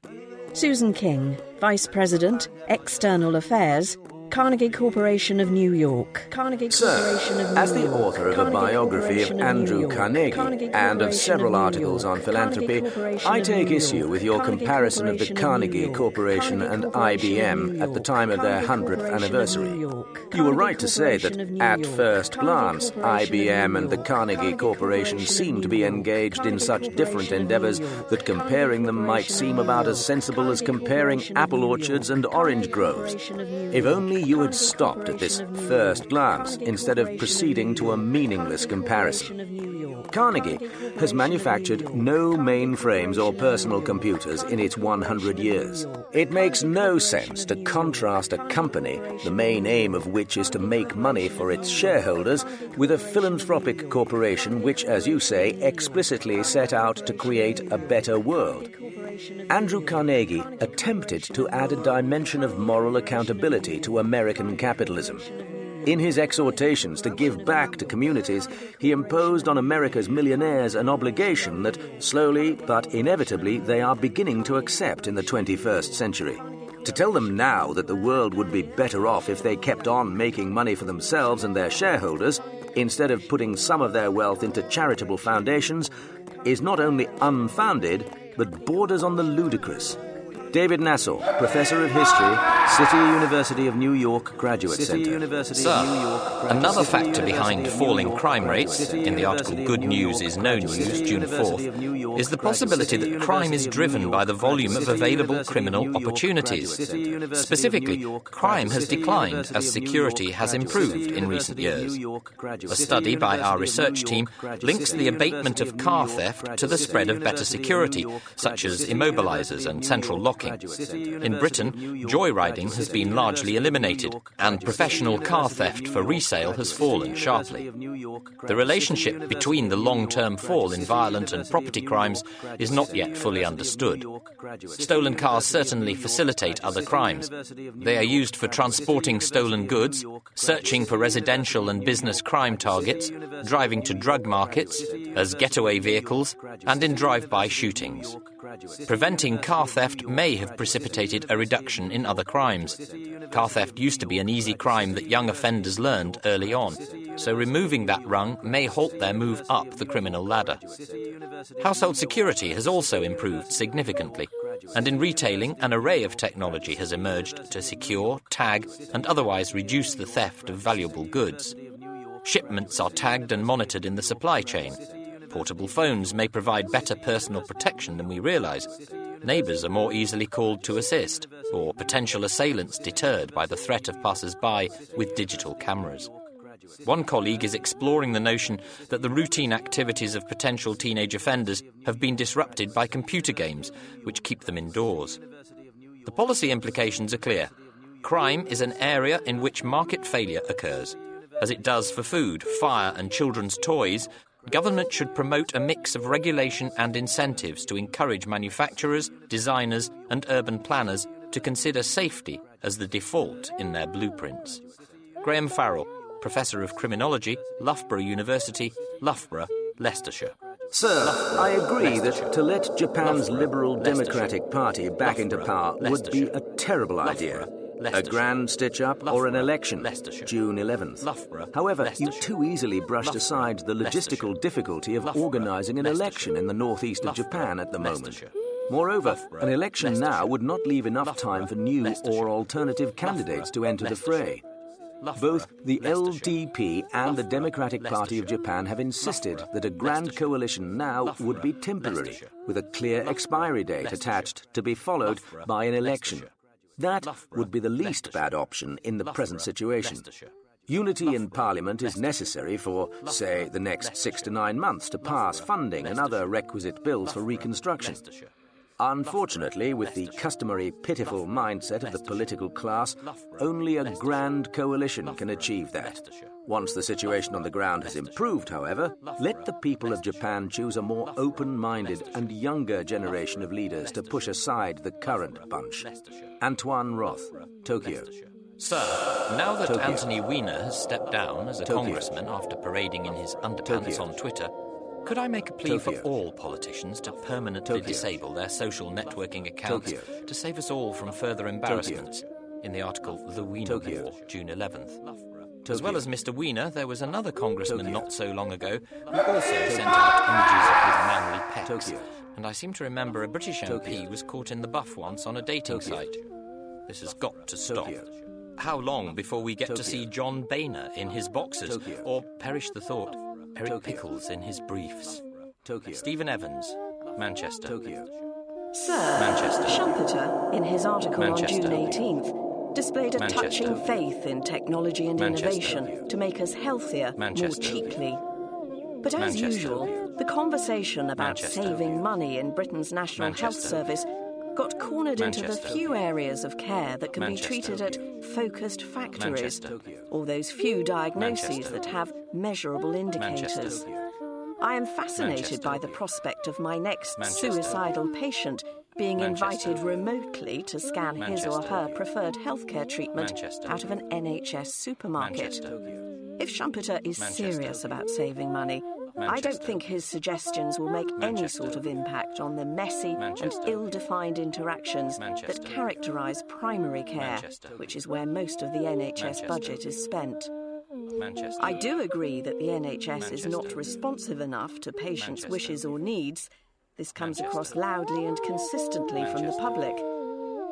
Susan King, Vice President, External Affairs, Carnegie Corporation of New York. Carnegie Corporation of New As the York. author of a Carnegie biography of Corporation New Andrew York. Carnegie Carnegie and of Corporation several New articles York. on philanthropy, Carnegie Corporation I of take New issue York. with your Carnegie comparison of the Corporation of New Carnegie York. Corporation Carnegie and Corporation I B M of New at the York. time of their Carnegie hundredth Corporation of anniversary. New York. You were Carnegie right to say that, Corporation of New at York. first Carnegie glance, Corporation I of B M New and the York. Carnegie Carnegie Corporation Corporation of seem to New be York. engaged in Carnegie such different Corporation of endeavours New York. that comparing them might Corporation of seem New about as York. sensible as Carnegie comparing Corporation of apple New orchards York. and orange Carnegie groves. Corporation of New If York. only you had Carnegie stopped at this Corporation of New first York. glance Carnegie instead of Corporation of proceeding New to a York. meaningless Carnegie comparison. Corporation of New York. Carnegie Carnegie has Corporation manufactured of New no York. mainframes or Carnegie personal Corporation of New York. computers in its Carnegie one hundred Corporation of years. New York. It makes Carnegie no Corporation sense of to New York. contrast a Carnegie company, Corporation the of main New aim York. of which is to Carnegie make money for Corporation its of New York. shareholders, Carnegie with a Corporation of philanthropic New York. corporation which, as you say, explicitly set out to create a better world. Andrew Carnegie attempted to add a dimension of moral accountability to American capitalism. In his exhortations to give back to communities, he imposed on America's millionaires an obligation that, slowly but inevitably, they are beginning to accept in the twenty-first century. To tell them now that the world would be better off if they kept on making money for themselves and their shareholders, instead of putting some of their wealth into charitable foundations, is not only unfounded, but borders on the ludicrous. David Nassau, Professor of History, City University of New York Graduate Centre. Sir, another factor behind falling crime rates, in the article Good News is No News, June fourth, is the possibility that crime is driven by the volume of available criminal opportunities. Specifically, crime has declined as security has improved in recent years. A study by our research team links the abatement of car theft to the spread of better security, such as immobilizers and central locking. In Britain, joyriding has been largely eliminated, and professional car theft for resale has fallen sharply. The relationship between the long-term fall in violent and property crimes is not yet fully understood. Stolen cars certainly facilitate other crimes. They are used for transporting stolen goods, searching for residential and business crime targets, driving to drug markets, as getaway vehicles, and in drive-by shootings. Preventing car theft may have precipitated a reduction in other crimes. Car theft used to be an easy crime that young offenders learned early on, so removing that rung may halt their move up the criminal ladder. Household security has also improved significantly, and in retailing an array of technology has emerged to secure, tag, and otherwise reduce the theft of valuable goods. Shipments are tagged and monitored in the supply chain. Portable phones may provide better personal protection than we realise. Neighbours are more easily called to assist, or potential assailants deterred by the threat of passers-by with digital cameras. One colleague is exploring the notion that the routine activities of potential teenage offenders have been disrupted by computer games, which keep them indoors. The policy implications are clear. Crime is an area in which market failure occurs. As it does for food, fire and children's toys, government should promote a mix of regulation and incentives to encourage manufacturers, designers and urban planners to consider safety as the default in their blueprints. Graham Farrell, Professor of Criminology, Loughborough University, Loughborough, Leicestershire. Sir, I agree that to let Japan's Liberal Democratic Party back into power would be a terrible idea. A grand stitch-up or an election, June eleventh. However, you too easily brushed aside the logistical difficulty of organising an election in the northeast of Japan at the moment. Moreover, an election now would not leave enough time for new or alternative candidates to enter the fray. Both the L D P and the Democratic Party of Japan have insisted that a grand coalition now would be temporary, with a clear expiry date attached to be followed by an election. That would be the least bad option in the present situation. Unity in Parliament is necessary for, say, the next six to nine months to pass funding and other requisite bills for reconstruction. Unfortunately, with the customary pitiful mindset of the political class, only a grand coalition can achieve that. Once the situation on the ground has improved, however, let the people of Japan choose a more open-minded and younger generation of leaders to push aside the current bunch. Antoine Roth, Tokyo. Sir, now that Tokyo. Anthony Weiner has stepped down as a Tokyo. congressman after parading in his underpants Tokyo. on Twitter, could I make a plea Tokyo. for all politicians to permanently Tokyo. disable their social networking accounts Tokyo. to save us all from further embarrassments? In the article The Weiner Tokyo. War, June eleventh. Tokyo. As well as Mister Weiner, there was another congressman Tokyo. not so long ago who also sent out images of his manly pecs. Tokyo. And I seem to remember a British M P Tokyo. was caught in the buff once on a dating Tokyo. site. This has got to stop. Tokyo. How long before we get Tokyo. to see John Boehner in his boxers, Tokyo. or, perish the thought, Eric Tokyo. Pickles in his briefs? Tokyo. Stephen Evans, Manchester. Tokyo. Sir, Manchester. Schumpeter, in his article Manchester. on June eighteenth, displayed a Manchester. touching faith in technology and Manchester. innovation to make us healthier more Manchester. cheaply. But as Manchester. usual, the conversation about Manchester. saving money in Britain's National Health Manchester. Service got cornered into the Manchester. few areas of care that can Manchester. be treated at focused factories, Manchester. or those few diagnoses Manchester. that have measurable indicators. Manchester. I am fascinated Manchester. by the prospect of my next Manchester. suicidal patient being Manchester. invited remotely to scan his or Manchester. her preferred healthcare treatment Manchester. out of an N H S supermarket. Manchester. If Schumpeter is Manchester. serious about saving money, I don't Manchester. think his suggestions will make any Manchester. sort of impact on the messy Manchester. and ill-defined interactions Manchester. that characterise primary care, Manchester. which is where most of the N H S Manchester. budget is spent. Manchester. I do agree that the N H S is not Manchester. responsive enough to patients' Manchester. wishes or needs. This comes Manchester. across loudly and consistently from the public.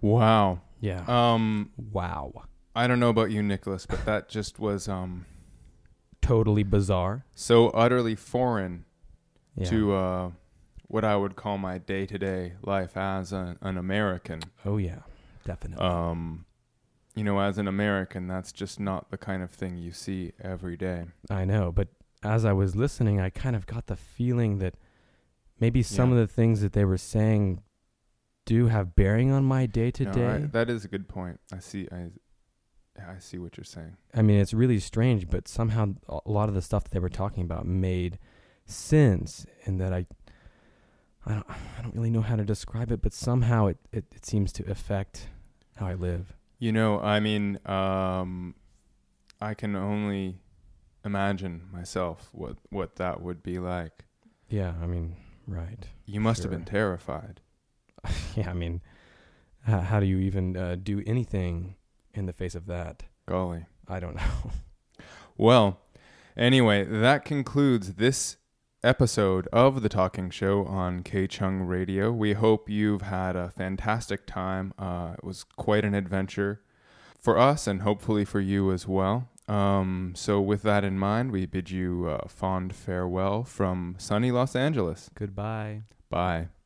Wow. Yeah. Um. Wow. I don't know about you, Nicholas, but that just was um totally bizarre. So utterly foreign yeah. to uh, what I would call my day-to-day life as a, an American. Oh yeah, definitely. Um, you know, as an American, that's just not the kind of thing you see every day. I know, but as I was listening, I kind of got the feeling that maybe some yeah. of the things that they were saying do have bearing on my day-to-day. No, I, that is a good point. I see. I. I see what you're saying. I mean, it's really strange, but somehow a lot of the stuff that they were talking about made sense, and that I, I don't, I don't really know how to describe it, but somehow it, it, it seems to affect how I live. You know, I mean, um, I can only imagine myself what, what that would be like. Yeah, I mean, right. You must sure. have been terrified. Yeah, I mean, how, how do you even uh, do anything in the face of that? Golly. I don't know. Well, anyway, that concludes this episode of The Talking Show on K-Chung Radio. We hope you've had a fantastic time. Uh, it was quite an adventure for us and hopefully for you as well. Um, so with that in mind, we bid you a fond farewell from sunny Los Angeles. Goodbye. Bye.